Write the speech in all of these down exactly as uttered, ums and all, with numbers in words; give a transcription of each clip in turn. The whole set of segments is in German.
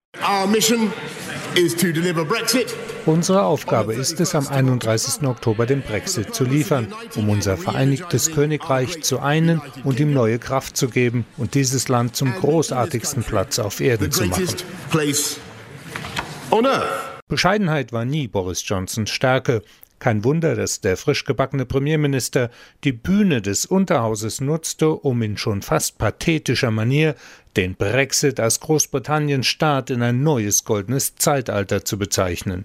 Our mission is to deliver Brexit. Unsere Aufgabe ist es, am einunddreißigsten Oktober den Brexit zu liefern, um unser Vereinigtes Königreich zu einen und ihm neue Kraft zu geben und dieses Land zum großartigsten Platz auf Erden zu machen. Bescheidenheit war nie Boris Johnsons Stärke. Kein Wunder, dass der frisch gebackene Premierminister die Bühne des Unterhauses nutzte, um in schon fast pathetischer Manier den Brexit als Großbritanniens Start in ein neues goldenes Zeitalter zu bezeichnen.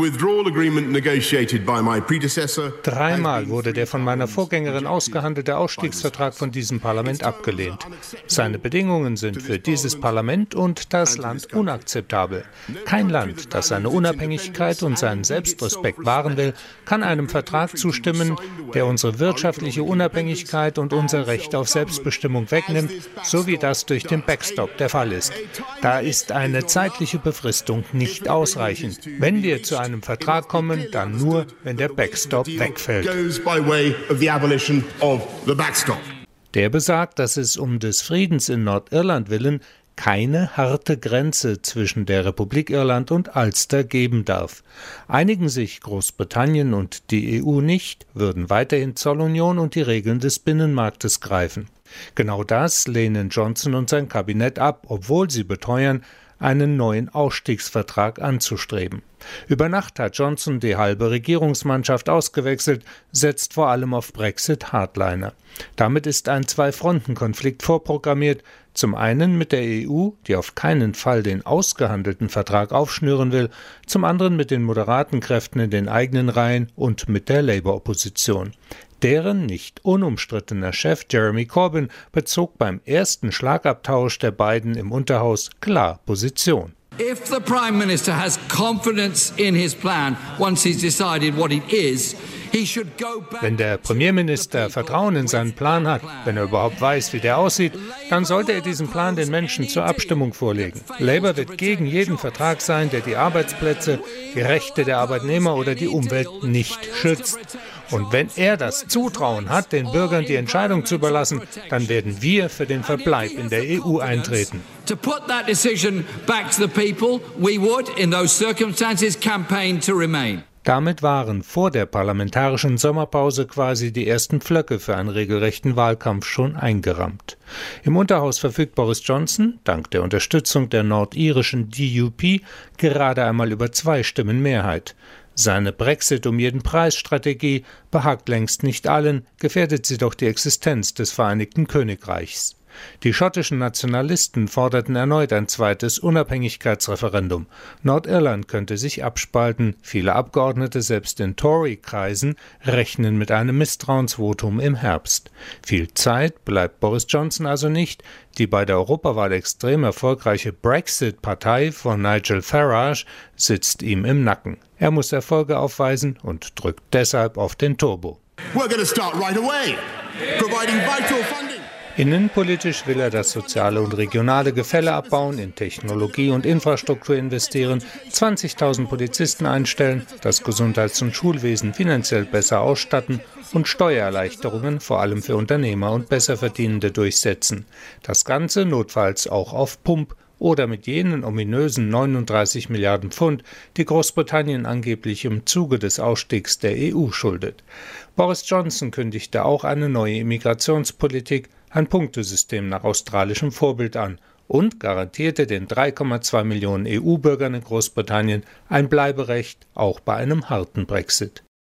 Dreimal wurde der von meiner Vorgängerin ausgehandelte Ausstiegsvertrag von diesem Parlament abgelehnt. Seine Bedingungen sind für dieses Parlament und das Land unakzeptabel. Kein Land, das seine Unabhängigkeit und seinen Selbstrespekt wahren will, kann einem Vertrag zustimmen, der unsere wirtschaftliche Unabhängigkeit und unser Recht auf Selbstbestimmung wegnimmt, so wie das durch den Backstop der Fall ist. Da ist eine zeitliche Befristung nicht ausreichend. Wenn wir zu einem Vertrag kommen, dann nur, wenn der Backstop wegfällt. Der besagt, dass es um des Friedens in Nordirland willen keine harte Grenze zwischen der Republik Irland und Ulster geben darf. Einigen sich Großbritannien und die E U nicht, würden weiterhin Zollunion und die Regeln des Binnenmarktes greifen. Genau das lehnen Johnson und sein Kabinett ab, obwohl sie beteuern, einen neuen Ausstiegsvertrag anzustreben. Über Nacht hat Johnson die halbe Regierungsmannschaft ausgewechselt, setzt vor allem auf Brexit-Hardliner. Damit ist ein Zwei-Fronten-Konflikt vorprogrammiert, zum einen mit der E U, die auf keinen Fall den ausgehandelten Vertrag aufschnüren will, zum anderen mit den moderaten Kräften in den eigenen Reihen und mit der Labour-Opposition. Deren nicht unumstrittener Chef Jeremy Corbyn bezog beim ersten Schlagabtausch der beiden im Unterhaus klar Position. If the Prime Minister has confidence in his plan once he's decided what it is, he should go back. Wenn der Premierminister Vertrauen in seinen Plan hat, wenn er überhaupt weiß, wie der aussieht, dann sollte er diesen Plan den Menschen zur Abstimmung vorlegen. Labour wird gegen jeden Vertrag sein, der die Arbeitsplätze, die Rechte der Arbeitnehmer oder die Umwelt nicht schützt. Und wenn er das Zutrauen hat, den Bürgern die Entscheidung zu überlassen, dann werden wir für den Verbleib in der E U eintreten. To put that decision back to the people, we would, in those circumstances, campaign to remain. Damit waren vor der parlamentarischen Sommerpause quasi die ersten Pflöcke für einen regelrechten Wahlkampf schon eingerammt. Im Unterhaus verfügt Boris Johnson, dank der Unterstützung der nordirischen D U P, gerade einmal über zwei Stimmen Mehrheit. Seine Brexit-um-jeden-Preis-Strategie behagt längst nicht allen, gefährdet sie doch die Existenz des Vereinigten Königreichs. Die schottischen Nationalisten forderten erneut ein zweites Unabhängigkeitsreferendum. Nordirland könnte sich abspalten. Viele Abgeordnete, selbst in Tory-Kreisen, rechnen mit einem Misstrauensvotum im Herbst. Viel Zeit bleibt Boris Johnson also nicht. Die bei der Europawahl extrem erfolgreiche Brexit-Partei von Nigel Farage sitzt ihm im Nacken. Er muss Erfolge aufweisen und drückt deshalb auf den Turbo. We're going to start right away, providing vital funding. Innenpolitisch will er das soziale und regionale Gefälle abbauen, in Technologie und Infrastruktur investieren, zwanzigtausend Polizisten einstellen, das Gesundheits- und Schulwesen finanziell besser ausstatten und Steuererleichterungen vor allem für Unternehmer und Besserverdienende durchsetzen. Das Ganze notfalls auch auf Pump oder mit jenen ominösen neununddreißig Milliarden Pfund, die Großbritannien angeblich im Zuge des Ausstiegs der E U schuldet. Boris Johnson kündigte auch eine neue Immigrationspolitik, ein Punktesystem nach australischem Vorbild an und garantierte den drei Komma zwei Millionen E U-Bürgern in Großbritannien ein Bleiberecht, auch bei einem harten Brexit.